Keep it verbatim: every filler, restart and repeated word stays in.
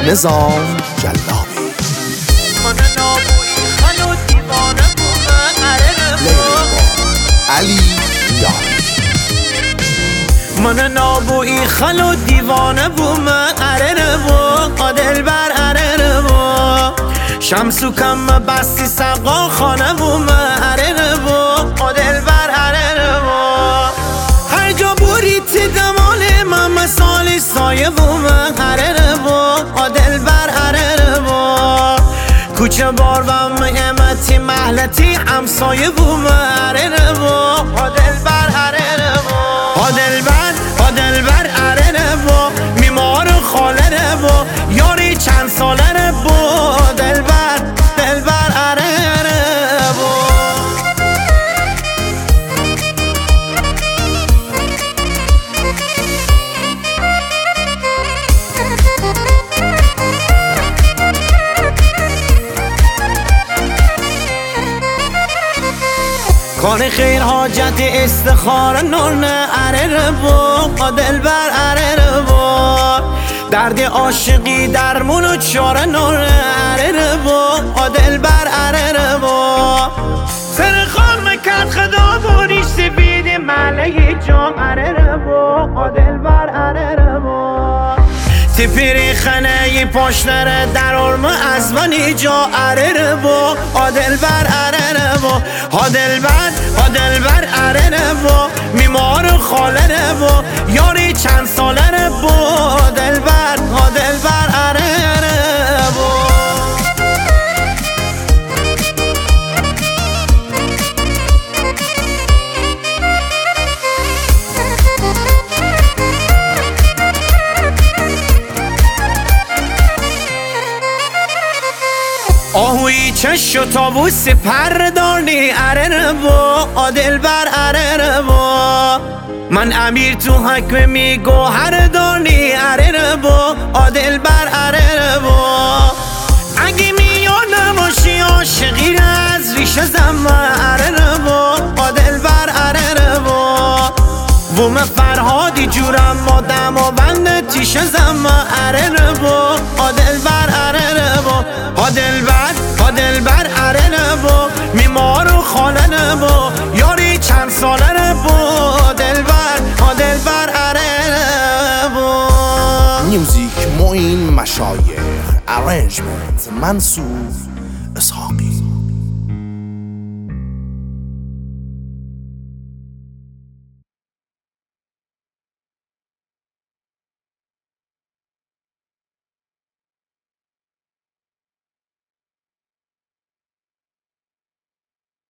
نظام جلابی. من نابویی خلو دیوانه بومه علی یاری. من نابویی خلو دیوانه بومه اره بو آدل بر اره بو شمسو کم بستی سقا خانه بومه اره بو آدل بر اره بو هر جا بوری تی دمال من مثالی سایه بومه اره بو آدل بر اره بو کوچه بار و امتی محلتی همسایه بومه اره بو آدل بر اره بو آدل بر آدل بر اره بو میمار خاله بو یاری چند ساله بو دل بر دل بر اره بو کار خیر حاجت استخاره نونه اره بو آدل بر اره بو درد عاشقی درمون و چاره نونه اره بو آدل بر اره بو سر خان مکت خدا بوریش سفید ملعه جام اره بو آدل بر اره بو تپیری خنه ی پاشنره در ارم از منی جا اره بو آدل بر اره بو آدل بر آدل بر اره بو میمار خاله بو یاری چند ساله بو آدل بر آدل بر اره بو آهوی چش و تابوس پر دارنی اره بو آدل بر اره بو من امیر تو حکم میگو هر دارنی اره بو آدل بر اره بو اگه میاد نباشی عاشقی از ریشه زم اره بو آدل بر اره بو بوم فرهادی جورم ما دماوند تیشه زم اره بو آدل بر اره بو آدل بر آدل بر اره بو میمار و خاله بو یاری چند ساله بو آدل بر آدل بر اره بو میوزیک معین مشایخ ارنجمنت منصور اسحاقی.